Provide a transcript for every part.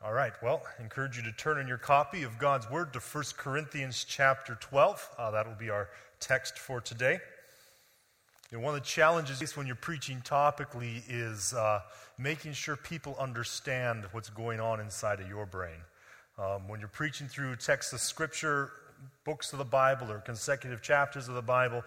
All right, well, I encourage you to turn in your copy of God's Word to 1 Corinthians chapter 12. That will be our text for today. One of the challenges when you're preaching topically is making sure people understand what's going on inside of your brain. When you're preaching through texts of Scripture, books of the Bible, or consecutive chapters of the Bible,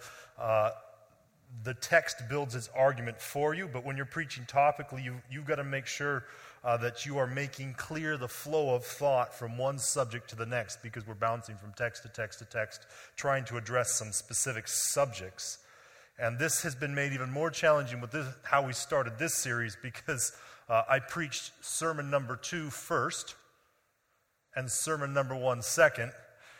the text builds its argument for you, but when you're preaching topically, you've got to make sure that you are making clear the flow of thought from one subject to the next, because we're bouncing from text to text to text, trying to address some specific subjects. And this has been made even more challenging with how we started this series, because I preached sermon number 2 first and sermon number 1 second,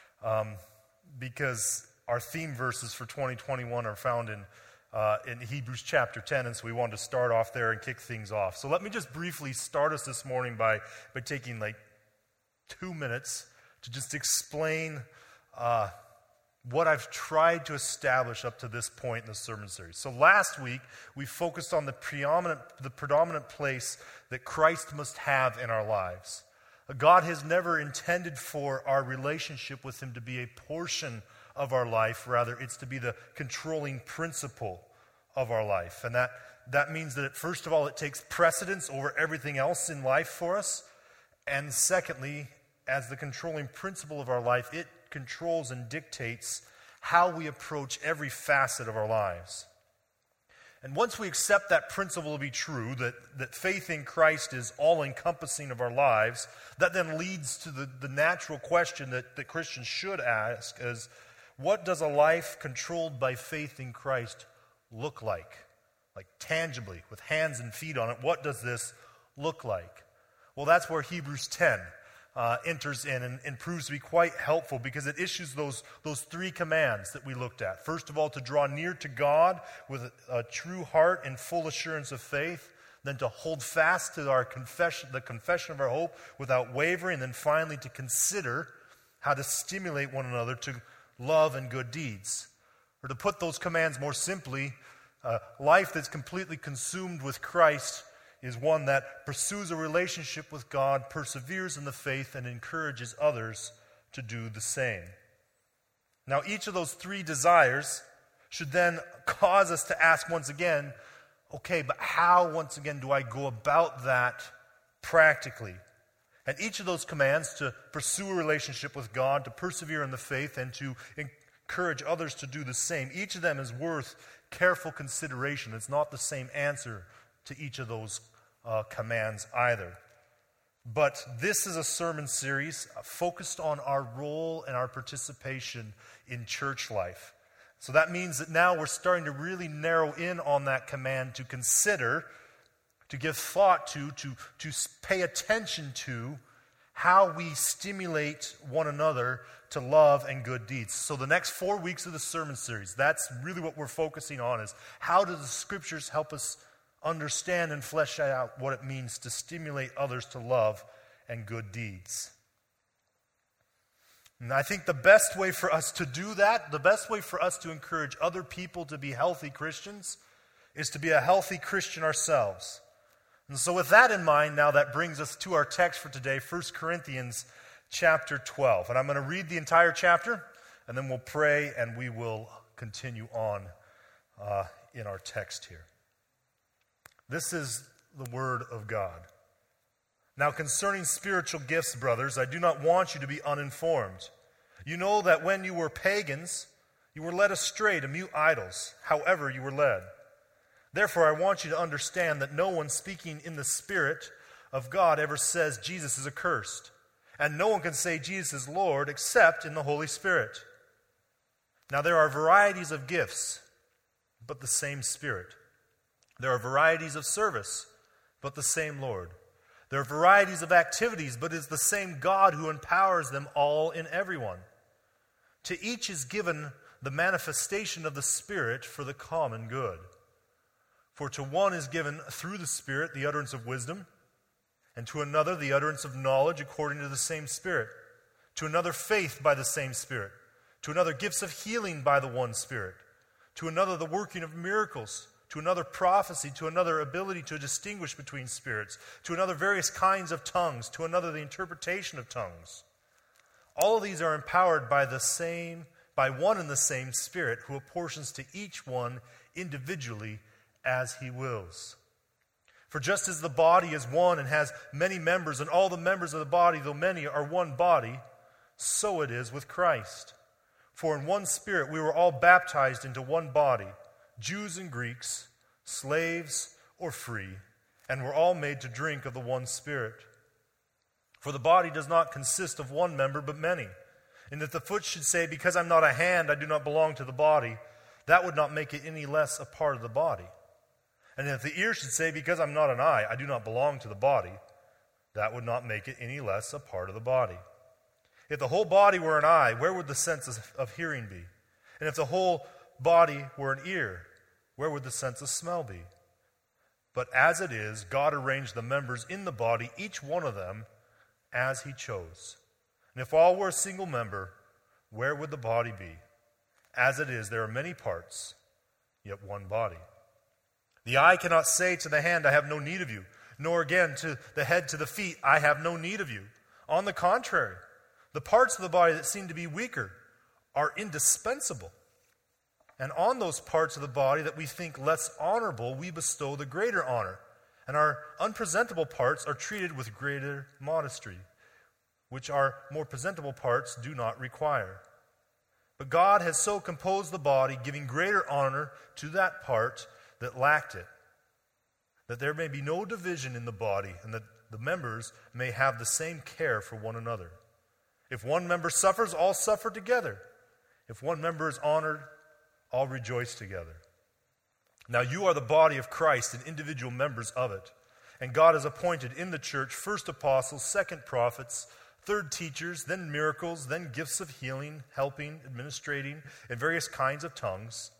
because our theme verses for 2021 are found in Hebrews chapter 10, and so we wanted to start off there and kick things off. So let me just briefly start us this morning by taking 2 minutes to just explain what I've tried to establish up to this point in the sermon series. So last week, we focused on the predominant place that Christ must have in our lives. God has never intended for our relationship with Him to be a portion of our life. Rather, it's to be the controlling principle of our life. And that means that, first of all, it takes precedence over everything else in life for us. And secondly, as the controlling principle of our life, it controls and dictates how we approach every facet of our lives. And once we accept that principle to be true, that faith in Christ is all-encompassing of our lives, that then leads to the natural question that Christians should ask is, what does a life controlled by faith in Christ look like? Like tangibly, with hands and feet on it, what does this look like? Well, that's where Hebrews 10 enters in and proves to be quite helpful, because it issues those 3 commands that we looked at. First of all, to draw near to God with a true heart and full assurance of faith. Then to hold fast to our confession, the confession of our hope without wavering. And then finally to consider how to stimulate one another to love and good deeds. Or to put those commands more simply, life that's completely consumed with Christ is one that pursues a relationship with God, perseveres in the faith, and encourages others to do the same. Now, each of those 3 desires should then cause us to ask once again, okay, but how, once again, do I go about that practically? And each of those commands, to pursue a relationship with God, to persevere in the faith, and to encourage others to do the same, each of them is worth careful consideration. It's not the same answer to each of those commands either. But this is a sermon series focused on our role and our participation in church life. So that means that now we're starting to really narrow in on that command to consider, to give thought to pay attention to how we stimulate one another to love and good deeds. So the next 4 weeks of the sermon series, that's really what we're focusing on, is how do the Scriptures help us understand and flesh out what it means to stimulate others to love and good deeds. And I think the best way for us to do that, the best way for us to encourage other people to be healthy Christians, is to be a healthy Christian ourselves. And so with that in mind, now that brings us to our text for today, 1 Corinthians chapter 12. And I'm going to read the entire chapter, and then we'll pray, and we will continue on in our text here. This is the word of God. Now concerning spiritual gifts, brothers, I do not want you to be uninformed. You know that when you were pagans, you were led astray to mute idols, however you were led. Therefore, I want you to understand that no one speaking in the Spirit of God ever says Jesus is accursed. And no one can say Jesus is Lord except in the Holy Spirit. Now there are varieties of gifts, but the same Spirit. There are varieties of service, but the same Lord. There are varieties of activities, but it is the same God who empowers them all in everyone. To each is given the manifestation of the Spirit for the common good. For to one is given through the Spirit the utterance of wisdom, and to another the utterance of knowledge according to the same Spirit, to another faith by the same Spirit, to another gifts of healing by the one Spirit, to another the working of miracles, to another prophecy, to another ability to distinguish between spirits, to another various kinds of tongues, to another the interpretation of tongues. All of these are empowered by one and the same Spirit, who apportions to each one individually as he wills. For just as the body is one and has many members, and all the members of the body, though many, are one body, so it is with Christ. For in one Spirit we were all baptized into one body, Jews and Greeks, slaves or free, and were all made to drink of the one Spirit. For the body does not consist of one member, but many. And if the foot should say, because I'm not a hand, I do not belong to the body, that would not make it any less a part of the body. And if the ear should say, because I'm not an eye, I do not belong to the body, that would not make it any less a part of the body. If the whole body were an eye, where would the sense of hearing be? And if the whole body were an ear, where would the sense of smell be? But as it is, God arranged the members in the body, each one of them, as he chose. And if all were a single member, where would the body be? As it is, there are many parts, yet one body. The eye cannot say to the hand, I have no need of you, nor again to the head to the feet, I have no need of you. On the contrary, the parts of the body that seem to be weaker are indispensable. And on those parts of the body that we think less honorable, we bestow the greater honor. And our unpresentable parts are treated with greater modesty, which our more presentable parts do not require. But God has so composed the body, giving greater honor to that part that lacked it, that there may be no division in the body, and that the members may have the same care for one another. If one member suffers, all suffer together. If one member is honored, all rejoice together. Now you are the body of Christ and individual members of it. And God has appointed in the church first apostles, second prophets, third teachers, then miracles, then gifts of healing, helping, administrating, and various kinds of tongues.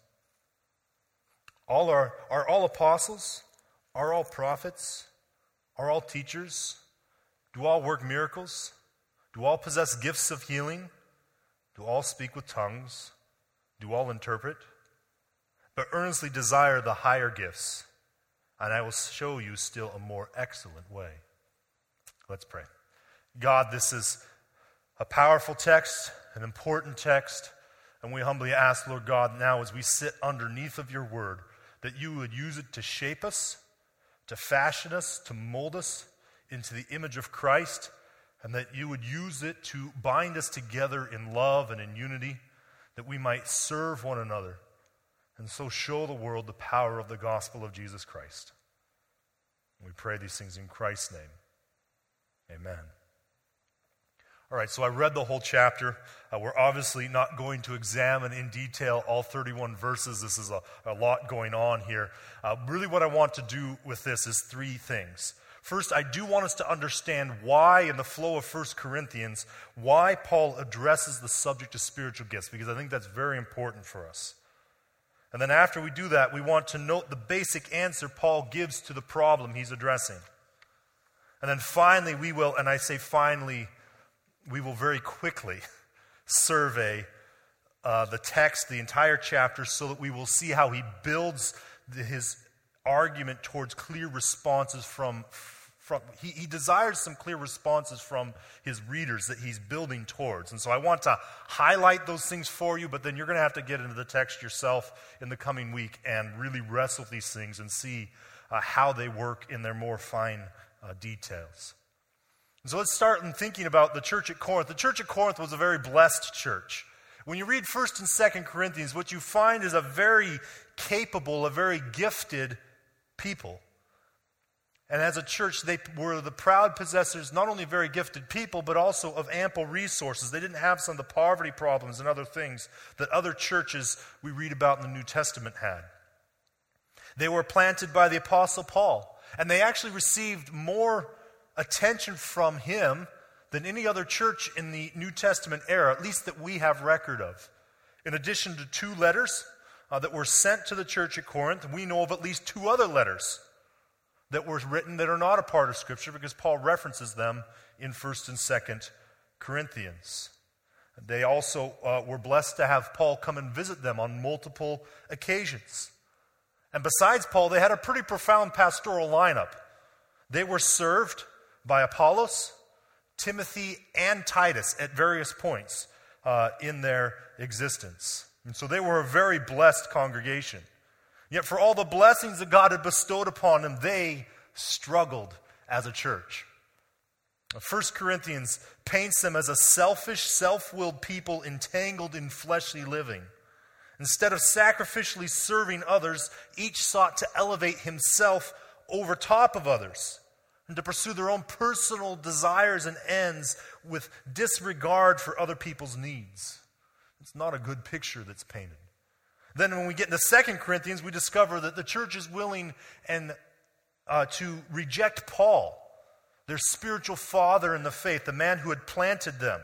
Are all apostles? Are all prophets? Are all teachers? Do all work miracles? Do all possess gifts of healing? Do all speak with tongues? Do all interpret? But earnestly desire the higher gifts, and I will show you still a more excellent way. Let's pray. God, this is a powerful text, an important text, and we humbly ask, Lord God, now as we sit underneath of your word, that you would use it to shape us, to fashion us, to mold us into the image of Christ, and that you would use it to bind us together in love and in unity, that we might serve one another, and so show the world the power of the gospel of Jesus Christ. We pray these things in Christ's name. Amen. All right, so I read the whole chapter. We're obviously not going to examine in detail all 31 verses. This is a lot going on here. Really what I want to do with this is three things. First, I do want us to understand why, in the flow of 1 Corinthians, why Paul addresses the subject of spiritual gifts, because I think that's very important for us. And then after we do that, we want to note the basic answer Paul gives to the problem he's addressing. And then finally, we will very quickly survey the text, the entire chapter, so that we will see how he builds his argument towards clear responses from he desires some clear responses from his readers that he's building towards. And so I want to highlight those things for you, but then you're going to have to get into the text yourself in the coming week and really wrestle with these things and see how they work in their more fine details. And so let's start in thinking about the church at Corinth. The church at Corinth was a very blessed church. When you read 1 and 2 Corinthians, what you find is a very capable, a very gifted people. And as a church, they were the proud possessors, not only very gifted people, but also of ample resources. They didn't have some of the poverty problems and other things that other churches we read about in the New Testament had. They were planted by the Apostle Paul, and they actually received more attention from him than any other church in the New Testament era, at least that we have record of. In addition to 2 letters that were sent to the church at Corinth, we know of at least 2 other letters that were written that are not a part of Scripture, because Paul references them in 1 and 2 Corinthians. They also were blessed to have Paul come and visit them on multiple occasions. And besides Paul, they had a pretty profound pastoral lineup. They were served by Apollos, Timothy, and Titus at various points in their existence. And so they were a very blessed congregation. Yet for all the blessings that God had bestowed upon them, they struggled as a church. 1 Corinthians paints them as a selfish, self-willed people entangled in fleshly living. Instead of sacrificially serving others, each sought to elevate himself over top of others and to pursue their own personal desires and ends with disregard for other people's needs. It's not a good picture that's painted. Then when we get into 2 Corinthians, we discover that the church is willing to reject Paul, their spiritual father in the faith, the man who had planted them.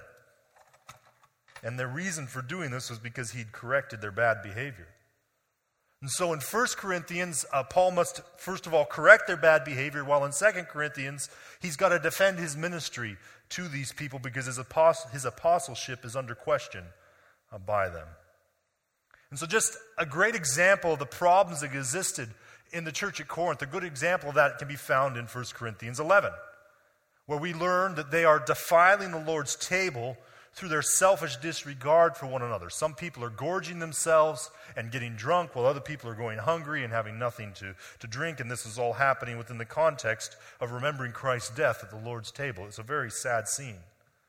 And their reason for doing this was because he'd corrected their bad behavior. And so in 1 Corinthians, Paul must first of all correct their bad behavior, while in 2 Corinthians, he's got to defend his ministry to these people because his apostleship is under question by them. And so just a great example of the problems that existed in the church at Corinth, a good example of that can be found in 1 Corinthians 11, where we learn that they are defiling the Lord's table through their selfish disregard for one another. Some people are gorging themselves and getting drunk, while other people are going hungry and having nothing to drink, and this is all happening within the context of remembering Christ's death at the Lord's table. It's a very sad scene.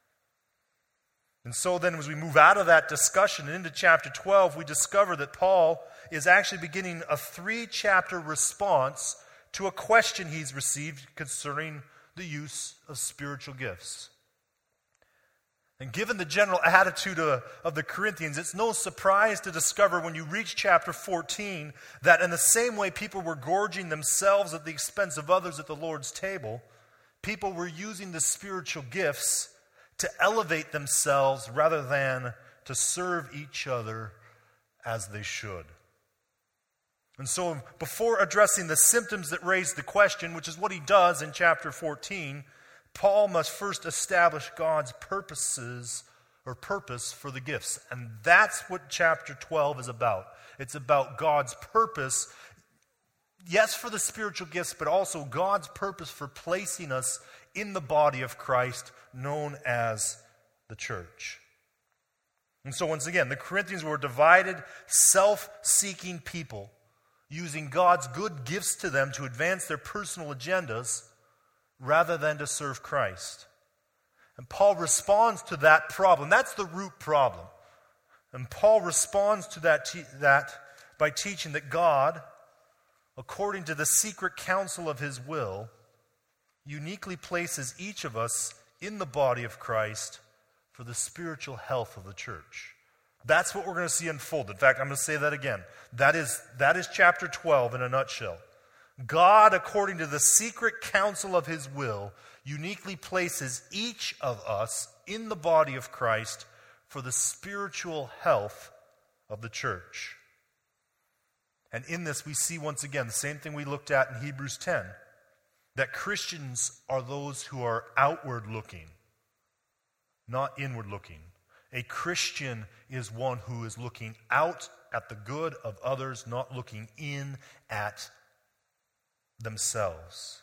And so then as we move out of that discussion and into chapter 12, we discover that Paul is actually beginning a 3-chapter response to a question he's received concerning the use of spiritual gifts. And given the general attitude of the Corinthians, it's no surprise to discover when you reach chapter 14 that in the same way people were gorging themselves at the expense of others at the Lord's table, people were using the spiritual gifts to elevate themselves rather than to serve each other as they should. And so before addressing the symptoms that raise the question, which is what he does in chapter 14, Paul must first establish God's purpose for the gifts. And that's what chapter 12 is about. It's about God's purpose, yes, for the spiritual gifts, but also God's purpose for placing us in the body of Christ, known as the church. And so once again, the Corinthians were a divided, self-seeking people, using God's good gifts to them to advance their personal agendas rather than to serve Christ. And Paul responds to that problem. That's the root problem. And Paul responds to that by teaching that God, according to the secret counsel of his will, uniquely places each of us in the body of Christ for the spiritual health of the church. That's what we're going to see unfold. In fact, I'm going to say that again. That is chapter 12 in a nutshell. God, according to the secret counsel of his will, uniquely places each of us in the body of Christ for the spiritual health of the church. And in this we see once again the same thing we looked at in Hebrews 10, that Christians are those who are outward looking, not inward looking. A Christian is one who is looking out at the good of others, not looking in at themselves.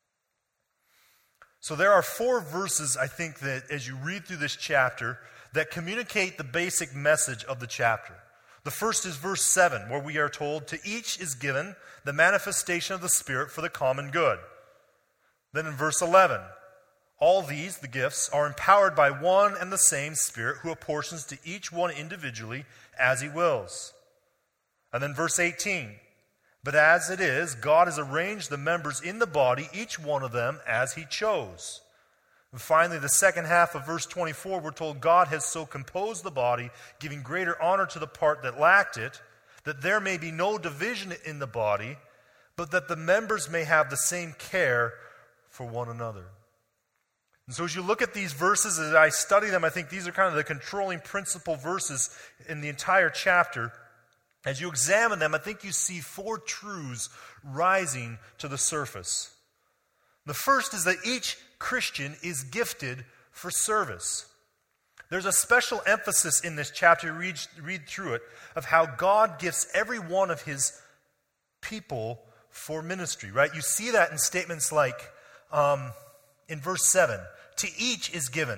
So there are 4 verses, I think, that as you read through this chapter, that communicate the basic message of the chapter. The first is verse 7, where we are told, "To each is given the manifestation of the Spirit for the common good." Then in verse 11, "All these, the gifts, are empowered by one and the same Spirit, who apportions to each one individually as he wills." And then verse 18, "But as it is, God has arranged the members in the body, each one of them as he chose." And finally, the second half of verse 24, we're told God has so composed the body, giving greater honor to the part that lacked it, that there may be no division in the body, but that the members may have the same care for one another. And so as you look at these verses, as I study them, I think these are kind of the controlling principle verses in the entire chapter. As you examine them, I think you see 4 truths rising to the surface. The first is that each Christian is gifted for service. There's a special emphasis in this chapter, read through it, of how God gifts every one of his people for ministry, right? You see that in statements like in verse 7, to each is given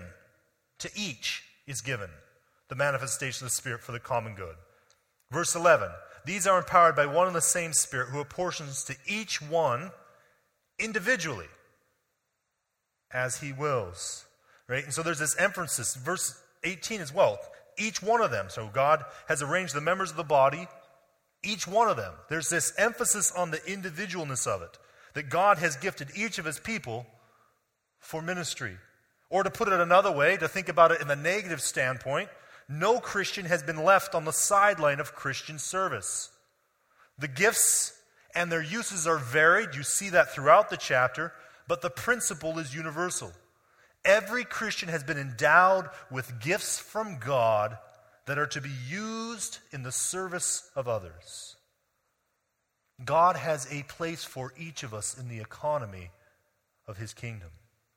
the manifestation of the Spirit for the common good. Verse 11, these are empowered by one and the same Spirit who apportions to each one individually as he wills. Right? And so there's this emphasis. Verse 18 as well. Each one of them. So God has arranged the members of the body, each one of them. There's this emphasis on the individualness of it. That God has gifted each of his people for ministry. Or to put it another way, to think about it in the negative standpoint, no Christian has been left on the sideline of Christian service. The gifts and their uses are varied. You see that throughout the chapter, but the principle is universal. Every Christian has been endowed with gifts from God that are to be used in the service of others. God has a place for each of us in the economy of his kingdom.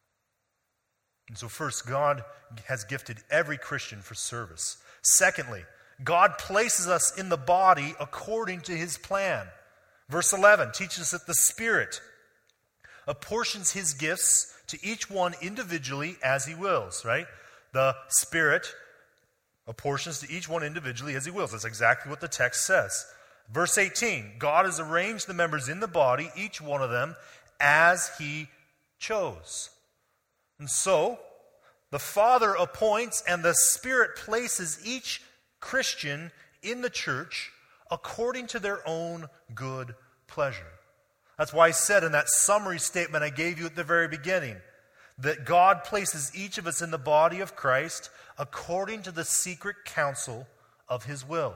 And so first, God has gifted every Christian for service. Secondly, God places us in the body according to his plan. Verse 11 teaches us that the Spirit apportions his gifts to each one individually as he wills, right? The Spirit apportions to each one individually as he wills. That's exactly what the text says. Verse 18, God has arranged the members in the body, each one of them, as he chose. And so, the Father appoints and the Spirit places each Christian in the church according to their own good pleasure. That's why I said in that summary statement I gave you at the very beginning, that God places each of us in the body of Christ according to the secret counsel of his will.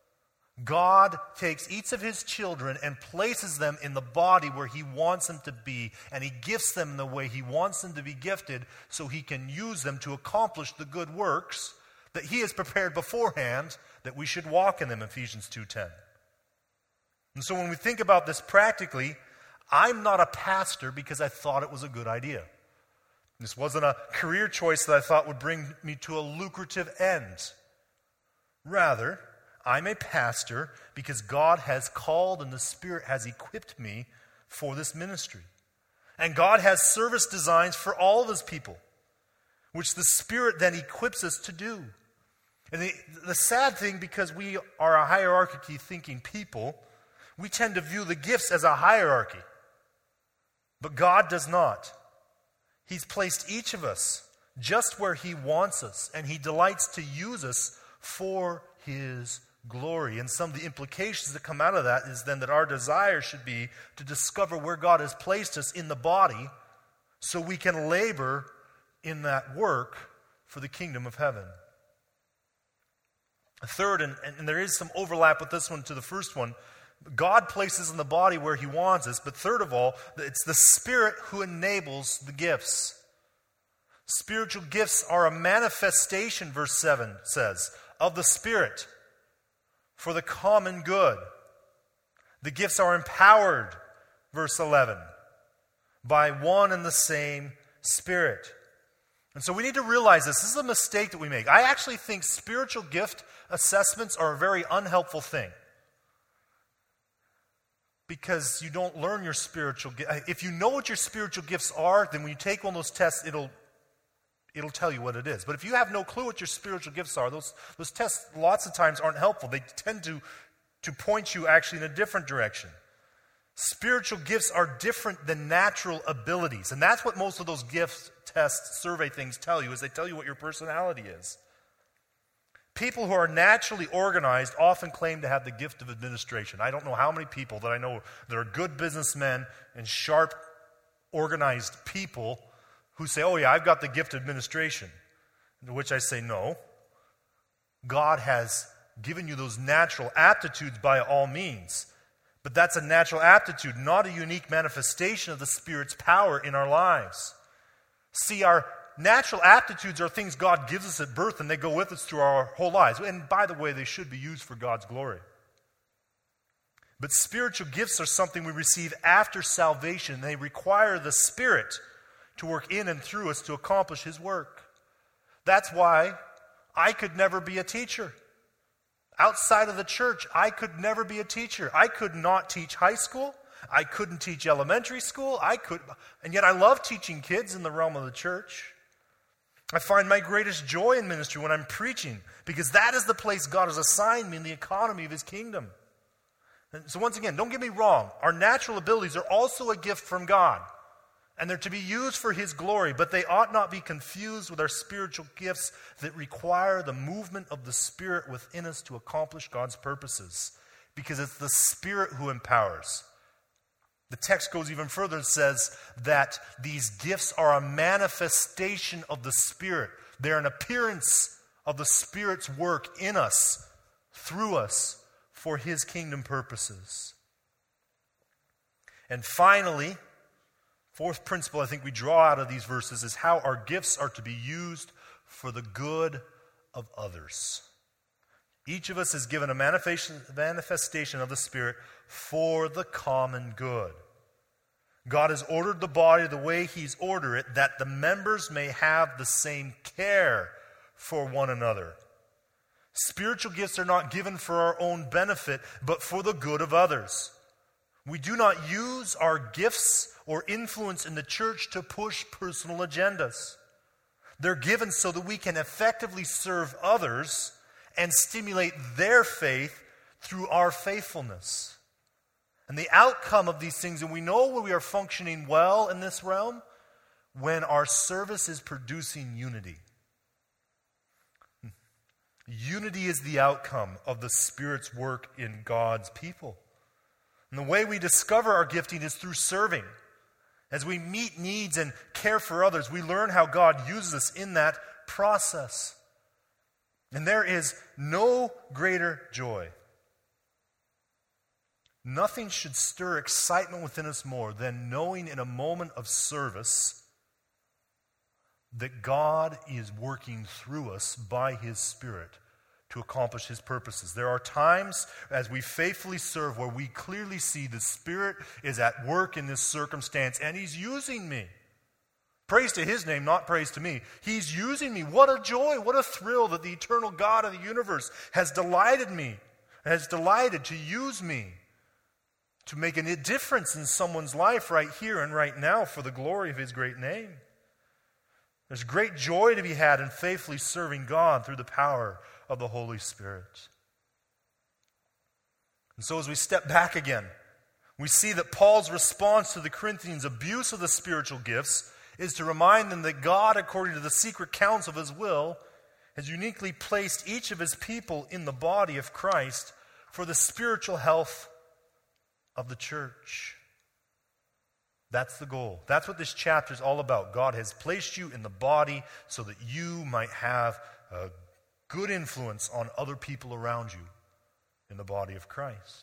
God takes each of his children and places them in the body where he wants them to be, and he gifts them the way he wants them to be gifted so he can use them to accomplish the good works that he has prepared beforehand that we should walk in them, Ephesians 2:10. And so when we think about this practically, I'm not a pastor because I thought it was a good idea. This wasn't a career choice that I thought would bring me to a lucrative end. Rather, I'm a pastor because God has called and the Spirit has equipped me for this ministry. And God has service designs for all of his people, which the Spirit then equips us to do. And the sad thing, because we are a hierarchy thinking people, we tend to view the gifts as a hierarchy. But God does not. He's placed each of us just where he wants us, and he delights to use us for his glory. And some of the implications that come out of that is then that our desire should be to discover where God has placed us in the body so we can labor in that work for the kingdom of heaven. Third, and there is some overlap with this one to the first one, God places in the body where he wants us, but third of all, it's the Spirit who enables the gifts. Spiritual gifts are a manifestation, verse 7 says, of the Spirit for the common good. The gifts are empowered, verse 11, by one and the same Spirit. And so we need to realize this. This is a mistake that we make. I actually think spiritual gift assessments are a very unhelpful thing. Because you don't learn your spiritual gifts. If you know what your spiritual gifts are, then when you take one of those tests, it'll tell you what it is. But if you have no clue what your spiritual gifts are, those tests lots of times aren't helpful. They tend to point you actually in a different direction. Spiritual gifts are different than natural abilities. And that's what most of those gift test survey things tell you, is they tell you what your personality is. People who are naturally organized often claim to have the gift of administration. I don't know how many people that I know that are good businessmen and sharp, organized people who say, oh yeah, I've got the gift of administration. To which I say, no. God has given you those natural aptitudes by all means. But that's a natural aptitude, not a unique manifestation of the Spirit's power in our lives. See, our natural aptitudes are things God gives us at birth, and they go with us through our whole lives. And by the way, they should be used for God's glory. But spiritual gifts are something we receive after salvation. They require the Spirit to work in and through us to accomplish his work. That's why I could never be a teacher. Outside of the church, I could never be a teacher. I could not teach high school. I couldn't teach elementary school. And yet I love teaching kids in the realm of the church. I find my greatest joy in ministry when I'm preaching, because that is the place God has assigned me in the economy of His kingdom. And so once again, don't get me wrong. Our natural abilities are also a gift from God, and they're to be used for His glory, but they ought not be confused with our spiritual gifts that require the movement of the Spirit within us to accomplish God's purposes, because it's the Spirit who empowers. The text goes even further and says that these gifts are a manifestation of the Spirit. They're an appearance of the Spirit's work in us, through us, for His kingdom purposes. And finally, fourth principle I think we draw out of these verses is how our gifts are to be used for the good of others. Each of us is given a manifestation of the Spirit for the common good. God has ordered the body the way He's ordered it, that the members may have the same care for one another. Spiritual gifts are not given for our own benefit, but for the good of others. We do not use our gifts or influence in the church to push personal agendas. They're given so that we can effectively serve others and stimulate their faith through our faithfulness. And the outcome of these things, and we know when we are functioning well in this realm, when our service is producing unity. Unity is the outcome of the Spirit's work in God's people. And the way we discover our gifting is through serving. As we meet needs and care for others, we learn how God uses us in that process. And there is no greater joy. Nothing should stir excitement within us more than knowing in a moment of service that God is working through us by His Spirit to accomplish His purposes. There are times as we faithfully serve where we clearly see the Spirit is at work in this circumstance and He's using me. Praise to His name, not praise to me. He's using me. What a joy, what a thrill that the eternal God of the universe has delighted to use me to make a difference in someone's life right here and right now for the glory of His great name. There's great joy to be had in faithfully serving God through the power of the Holy Spirit. And so as we step back again, we see that Paul's response to the Corinthians' abuse of the spiritual gifts is to remind them that God, according to the secret counsel of His will, has uniquely placed each of His people in the body of Christ for the spiritual health of the church. That's the goal. That's what this chapter is all about. God has placed you in the body so that you might have a good influence on other people around you in the body of Christ.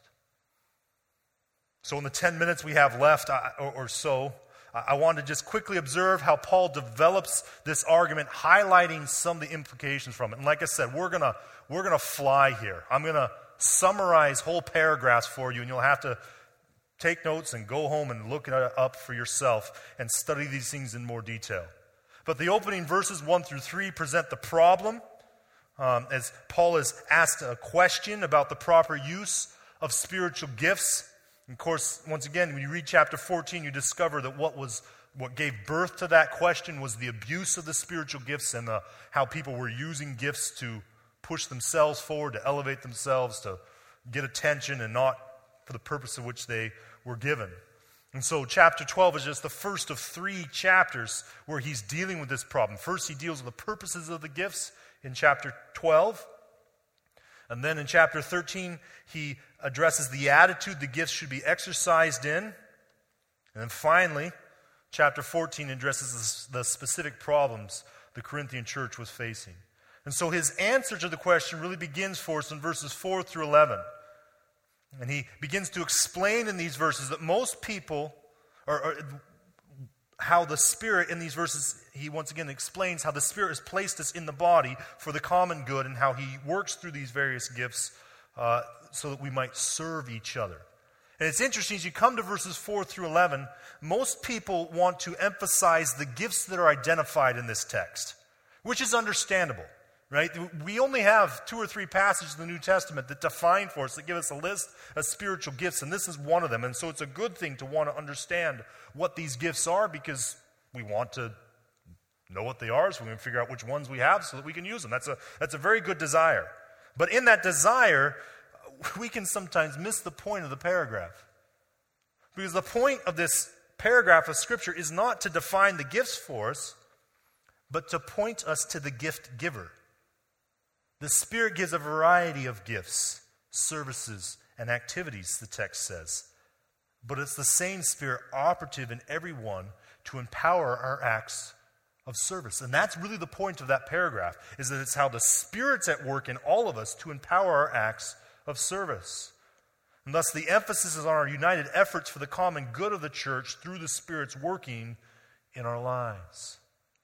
So in the 10 minutes we have left or so, I want to just quickly observe how Paul develops this argument, highlighting some of the implications from it. And like I said, we're gonna fly here. I'm going to summarize whole paragraphs for you, and you'll have to take notes and go home and look it up for yourself and study these things in more detail. But the opening verses 1 through 3 present the problem, as Paul is asked a question about the proper use of spiritual gifts. And of course, once again, when you read chapter 14, you discover that what gave birth to that question was the abuse of the spiritual gifts and how people were using gifts to push themselves forward, to elevate themselves, to get attention, and not for the purpose of which they were given. And so chapter 12 is just the first of 3 chapters where he's dealing with this problem. First, he deals with the purposes of the gifts in chapter 12. And then in chapter 13, he addresses the attitude the gifts should be exercised in. And then finally, chapter 14 addresses the specific problems the Corinthian church was facing. And so his answer to the question really begins for us in verses 4 through 11. And he begins to explain in these verses that most people, or how the Spirit in these verses, he once again explains how the Spirit has placed us in the body for the common good and how he works through these various gifts so that we might serve each other. And it's interesting, as you come to verses 4 through 11, most people want to emphasize the gifts that are identified in this text, which is understandable. right? We only have 2 or 3 passages in the New Testament that define for us, that give us a list of spiritual gifts, and this is one of them. And so it's a good thing to want to understand what these gifts are, because we want to know what they are, so we can figure out which ones we have so that we can use them. That's a very good desire. But in that desire, we can sometimes miss the point of the paragraph. Because the point of this paragraph of Scripture is not to define the gifts for us, but to point us to the gift giver. The Spirit gives a variety of gifts, services, and activities, the text says. But it's the same Spirit operative in everyone to empower our acts of service. And that's really the point of that paragraph, is that it's how the Spirit's at work in all of us to empower our acts of service. And thus the emphasis is on our united efforts for the common good of the church through the Spirit's working in our lives.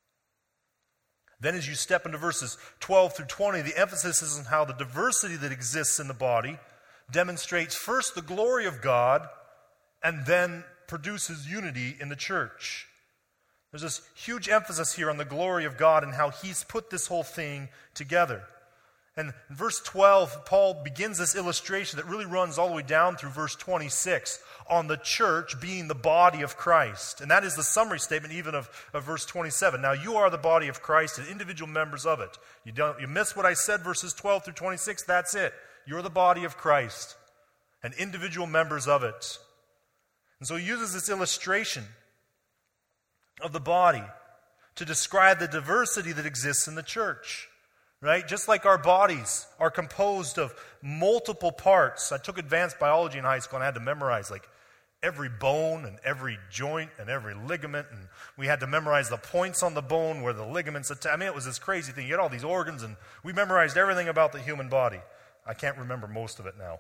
Then as you step into verses 12 through 20, the emphasis is on how the diversity that exists in the body demonstrates first the glory of God and then produces unity in the church. There's this huge emphasis here on the glory of God and how He's put this whole thing together. And in verse 12, Paul begins this illustration that really runs all the way down through verse 26 on the church being the body of Christ. And that is the summary statement even of verse 27. Now you are the body of Christ and individual members of it. You miss what I said, verses 12 through 26, that's it. You're the body of Christ and individual members of it. And so he uses this illustration of the body to describe the diversity that exists in the church. Right? Just like our bodies are composed of multiple parts. I took advanced biology in high school and I had to memorize like every bone and every joint and every ligament. And we had to memorize the points on the bone where the ligaments attach. I mean, it was this crazy thing. You had all these organs and we memorized everything about the human body. I can't remember most of it now.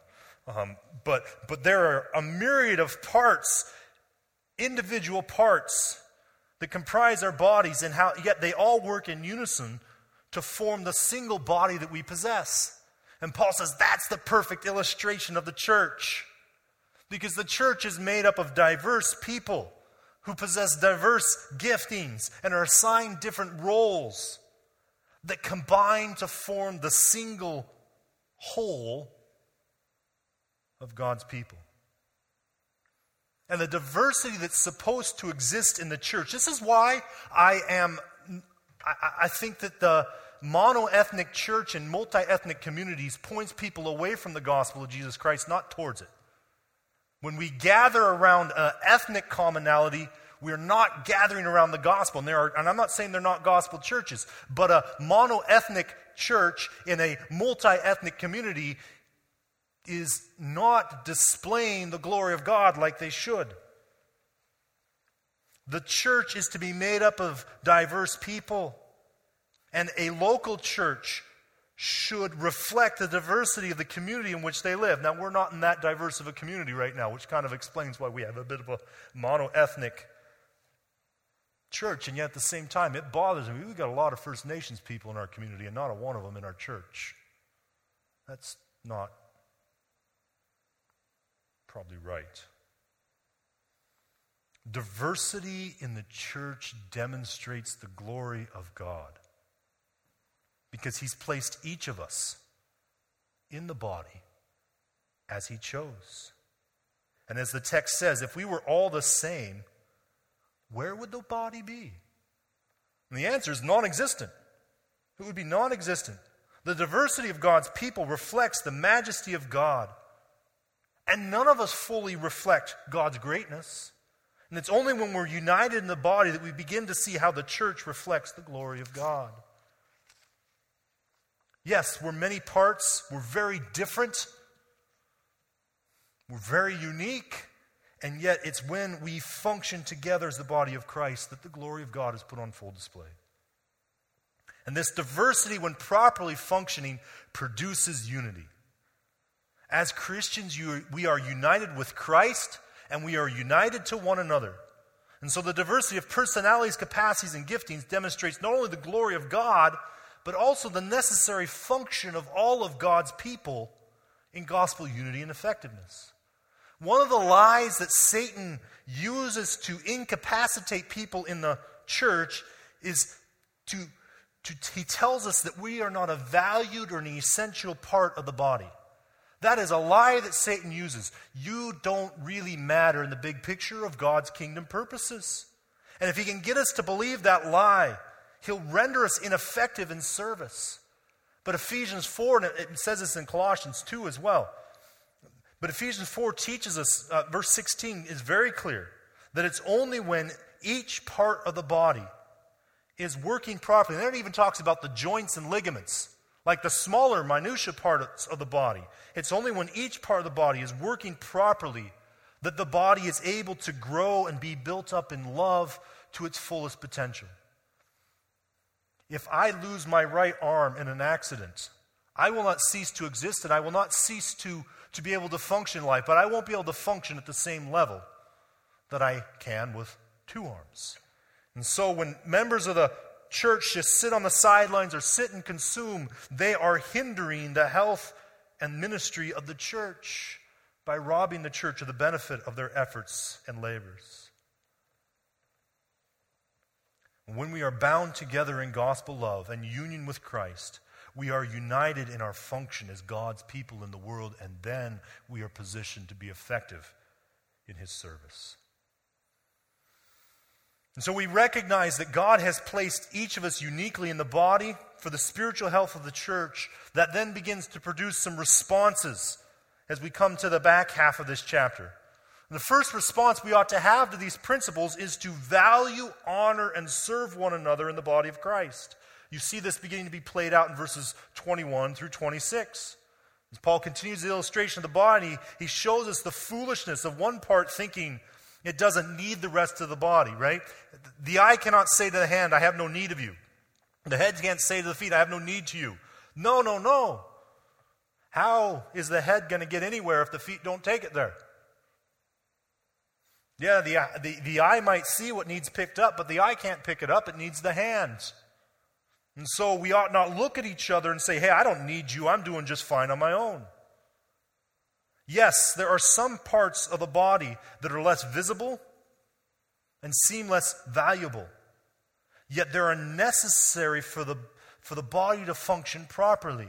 But there are a myriad of parts, individual parts that comprise our bodies, and how yet they all work in unison to form the single body that we possess. And Paul says that's the perfect illustration of the church. Because the church is made up of diverse people who possess diverse giftings and are assigned different roles that combine to form the single whole of God's people. And the diversity that's supposed to exist in the church, this is why I think that the mono-ethnic church and multi-ethnic communities points people away from the gospel of Jesus Christ, not towards it. When we gather around an ethnic commonality, we're not gathering around the gospel. And I'm not saying they're not gospel churches, but a mono-ethnic church in a multi-ethnic community is not displaying the glory of God like they should. The church is to be made up of diverse people. And a local church should reflect the diversity of the community in which they live. Now, we're not in that diverse of a community right now, which kind of explains why we have a bit of a mono-ethnic church. And yet at the same time, it bothers me. We've got a lot of First Nations people in our community and not a one of them in our church. That's not probably right. Diversity in the church demonstrates the glory of God. Because He's placed each of us in the body as He chose. And as the text says, if we were all the same, where would the body be? And the answer is non-existent. It would be non-existent. The diversity of God's people reflects the majesty of God. And none of us fully reflect God's greatness. And it's only when we're united in the body that we begin to see how the church reflects the glory of God. Yes, we're many parts. We're very different. We're very unique. And yet it's when we function together as the body of Christ that the glory of God is put on full display. And this diversity, when properly functioning, produces unity. As Christians, we are united with Christ, and we are united to one another. And so the diversity of personalities, capacities, and giftings demonstrates not only the glory of God, but also the necessary function of all of God's people in gospel unity and effectiveness. One of the lies that Satan uses to incapacitate people in the church is to He tells us that we are not a valued or an essential part of the body. That is a lie that Satan uses. You don't really matter in the big picture of God's kingdom purposes. And if he can get us to believe that lie, he'll render us ineffective in service. But Ephesians 4, and it says this in Colossians 2 as well, but Ephesians 4 teaches us, verse 16 is very clear, that it's only when each part of the body is working properly. And then it even talks about the joints and ligaments, like the smaller, minutiae parts of the body. It's only when each part of the body is working properly that the body is able to grow and be built up in love to its fullest potential. If I lose my right arm in an accident, I will not cease to exist and I will not cease to be able to function in life, but I won't be able to function at the same level that I can with two arms. And so when members of the church just sit on the sidelines or sit and consume, they are hindering the health and ministry of the church by robbing the church of the benefit of their efforts and labors. When we are bound together in gospel love and union with Christ, we are united in our function as God's people in the world, and then we are positioned to be effective in his service. And so we recognize that God has placed each of us uniquely in the body for the spiritual health of the church. That then begins to produce some responses as we come to the back half of this chapter. And the first response we ought to have to these principles is to value, honor, and serve one another in the body of Christ. You see this beginning to be played out in verses 21 through 26. As Paul continues the illustration of the body, he shows us the foolishness of one part thinking it doesn't need the rest of the body, right? The eye cannot say to the hand, I have no need of you. The head can't say to the feet, I have no need to you. No, no, no. How is the head going to get anywhere if the feet don't take it there? Yeah, the eye might see what needs picked up, but the eye can't pick it up. It needs the hands. And so we ought not look at each other and say, hey, I don't need you. I'm doing just fine on my own. Yes, there are some parts of the body that are less visible and seem less valuable. Yet they are necessary for the body to function properly.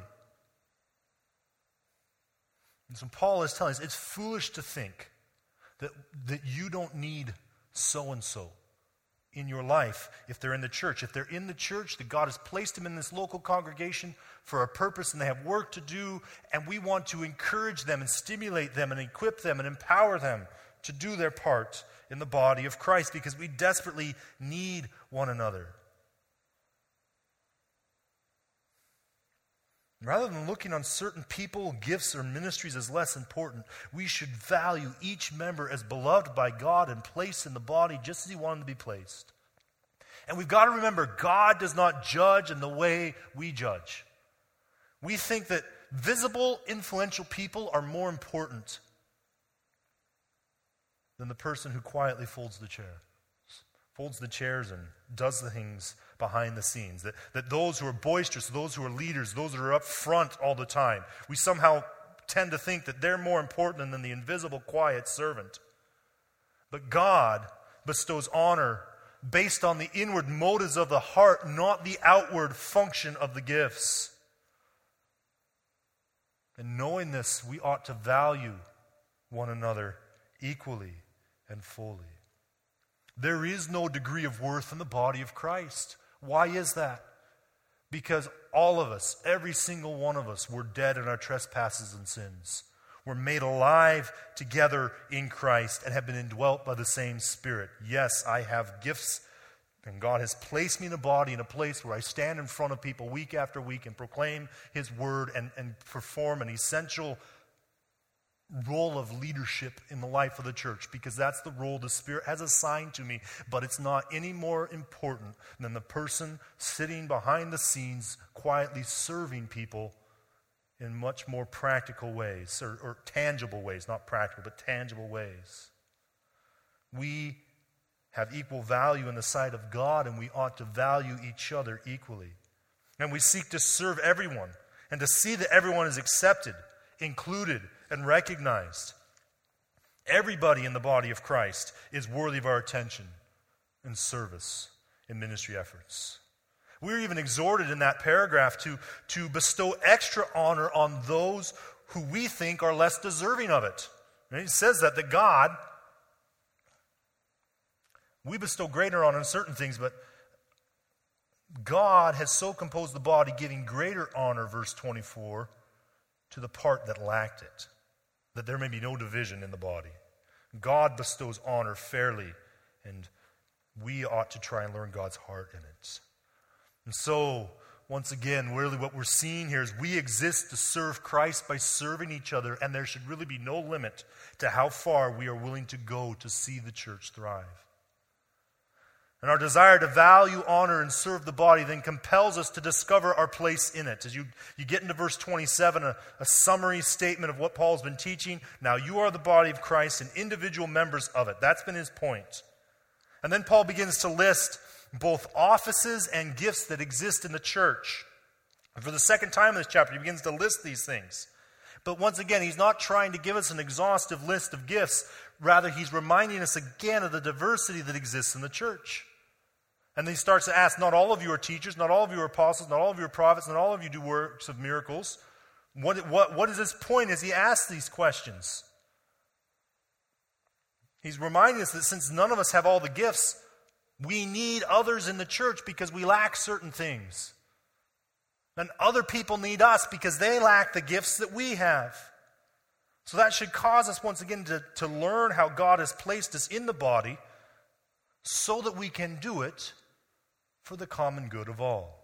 And so Paul is telling us it's foolish to think that you don't need so-and-so in your life if they're in the church. If they're in the church, that God has placed them in this local congregation for a purpose and they have work to do, and we want to encourage them and stimulate them and equip them and empower them to do their part in the body of Christ because we desperately need one another. Rather than looking on certain people, gifts, or ministries as less important, we should value each member as beloved by God and placed in the body just as he wanted to be placed. And we've got to remember, God does not judge in the way we judge. We think that visible, influential people are more important than the person who quietly folds the chairs and does the things behind the scenes. That those who are boisterous, those who are leaders, those that are up front all the time, we somehow tend to think that they're more important than the invisible, quiet servant. But God bestows honor based on the inward motives of the heart, not the outward function of the gifts. And knowing this, we ought to value one another equally and fully. There is no degree of worth in the body of Christ. Why is that? Because all of us, every single one of us, were dead in our trespasses and sins. We're made alive together in Christ and have been indwelt by the same Spirit. Yes, I have gifts, and God has placed me in a body, in a place where I stand in front of people week after week and proclaim His Word and perform an essential role of leadership in the life of the church, because that's the role the Spirit has assigned to me. But it's not any more important than the person sitting behind the scenes quietly serving people in much more practical ways, or tangible ways, not practical, but tangible ways. We have equal value in the sight of God, and we ought to value each other equally. And we seek to serve everyone and to see that everyone is accepted, included, and recognized. Everybody in the body of Christ is worthy of our attention and service in ministry efforts. We're even exhorted in that paragraph to bestow extra honor on those who we think are less deserving of it. And it says that God, we bestow greater honor on certain things, but God has so composed the body, giving greater honor, verse 24, to the part that lacked it, that there may be no division in the body. God bestows honor fairly, and we ought to try and learn God's heart in it. And so, once again, really what we're seeing here is we exist to serve Christ by serving each other, and there should really be no limit to how far we are willing to go to see the church thrive. And our desire to value, honor, and serve the body then compels us to discover our place in it. As you get into verse 27, a summary statement of what Paul's been teaching. Now you are the body of Christ and individual members of it. That's been his point. And then Paul begins to list both offices and gifts that exist in the church. And for the second time in this chapter, he begins to list these things. But once again, he's not trying to give us an exhaustive list of gifts. Rather, he's reminding us again of the diversity that exists in the church. And then he starts to ask, not all of you are teachers, not all of you are apostles, not all of you are prophets, not all of you do works of miracles. What is his point as he asks these questions? He's reminding us that since none of us have all the gifts, we need others in the church because we lack certain things. And other people need us because they lack the gifts that we have. So that should cause us once again to learn how God has placed us in the body so that we can do it for the common good of all.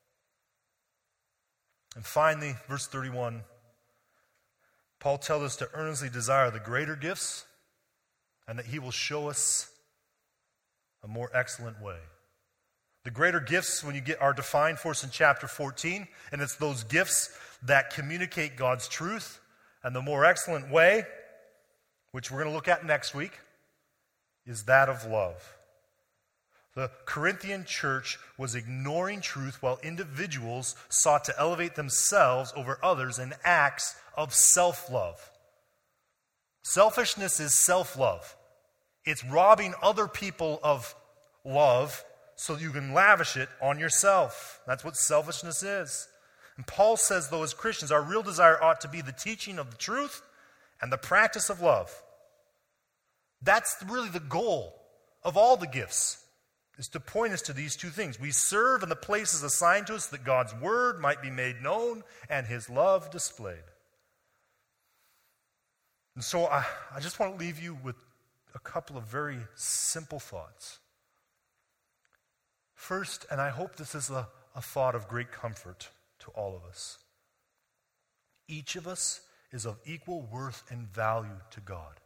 And finally, verse 31, Paul tells us to earnestly desire the greater gifts and that he will show us a more excellent way. The greater gifts, when you get, are defined for us in chapter 14, and it's those gifts that communicate God's truth. And the more excellent way, which we're going to look at next week, is that of love. The Corinthian church was ignoring truth while individuals sought to elevate themselves over others in acts of self-love. Selfishness is self-love. It's robbing other people of love so you can lavish it on yourself. That's what selfishness is. And Paul says, though, as Christians, our real desire ought to be the teaching of the truth and the practice of love. That's really the goal of all the gifts, is to point us to these two things. We serve in the places assigned to us that God's word might be made known and his love displayed. And so I just want to leave you with a couple of very simple thoughts. First, and I hope this is a thought of great comfort to all of us. Each of us is of equal worth and value to God.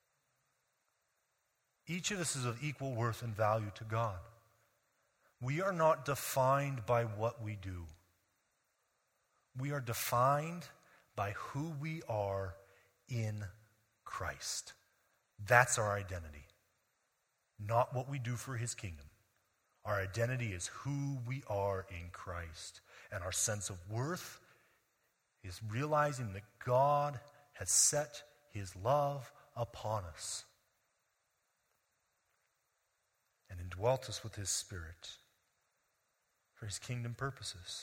Each of us is of equal worth and value to God. We are not defined by what we do. We are defined by who we are in Christ. That's our identity, not what we do for his kingdom. Our identity is who we are in Christ. And our sense of worth is realizing that God has set his love upon us and indwelt us with his Spirit for his kingdom purposes.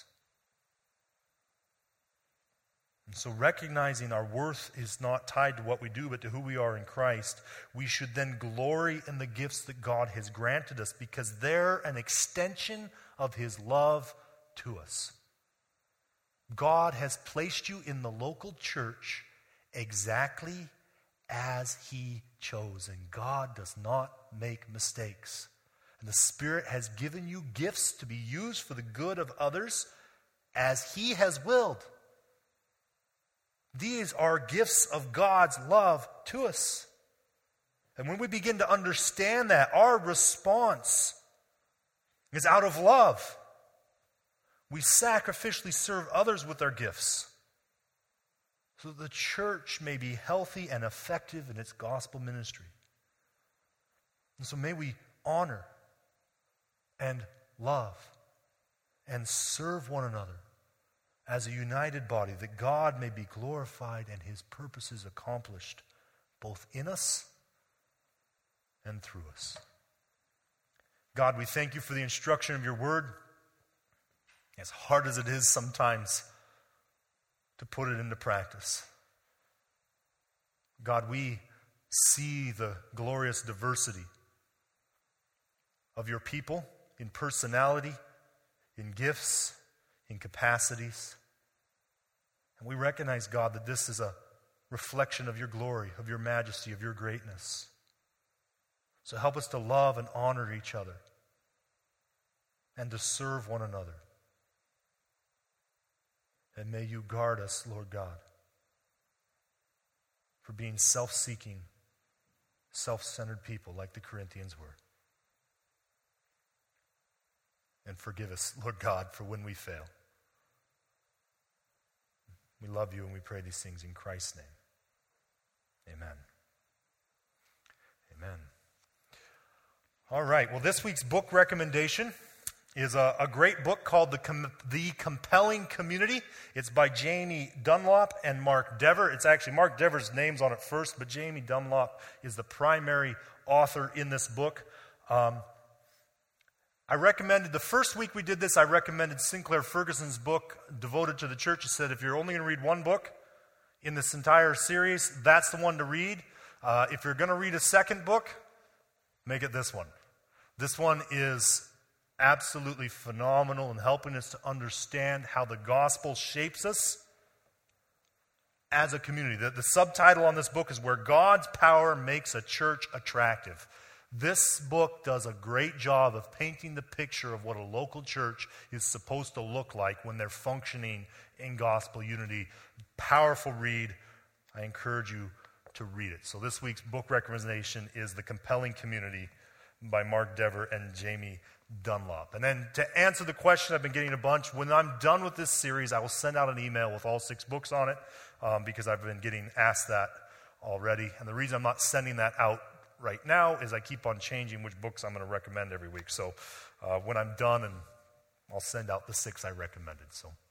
And so recognizing our worth is not tied to what we do, but to who we are in Christ, we should then glory in the gifts that God has granted us because they're an extension of his love to us. God has placed you in the local church exactly as he chose, and God does not make mistakes. And the Spirit has given you gifts to be used for the good of others as he has willed. These are gifts of God's love to us. And when we begin to understand that, our response is out of love. We sacrificially serve others with our gifts so that the church may be healthy and effective in its gospel ministry. And so may we honor and love and serve one another as a united body, that God may be glorified and his purposes accomplished both in us and through us. God, we thank you for the instruction of your word. as hard as it is sometimes to put it into practice. God, we see the glorious diversity of your people in personality, in gifts, in capacities. And we recognize, God, that this is a reflection of your glory, of your majesty, of your greatness. So help us to love and honor each other and to serve one another. And may you guard us, Lord God, for being self-seeking, self-centered people like the Corinthians were. And forgive us, Lord God, for when we fail. We love you and we pray these things in Christ's name. Amen. Amen. All right, well, this week's book recommendation is a great book called The Compelling Community. It's by Jamie Dunlop and Mark Dever. It's actually Mark Dever's name's on it first, but Jamie Dunlop is the primary author in this book. I recommended, the first week we did this, I recommended Sinclair Ferguson's book, Devoted to the Church. He said, if you're only going to read one book in this entire series, that's the one to read. If you're going to read a second book, make it this one. This one is absolutely phenomenal in helping us to understand how the gospel shapes us as a community. The subtitle on this book is Where God's Power Makes a Church Attractive. This book does a great job of painting the picture of what a local church is supposed to look like when they're functioning in gospel unity. Powerful read. I encourage you to read it. So this week's book recommendation is The Compelling Community by Mark Dever and Jamie Dunlop. And then to answer the question, I've been getting a bunch. When I'm done with this series, I will send out an email with all 6 books on it because I've been getting asked that already. And the reason I'm not sending that out right now is I keep on changing which books I'm going to recommend every week. So when I'm done, and I'll send out the 6 I recommended. So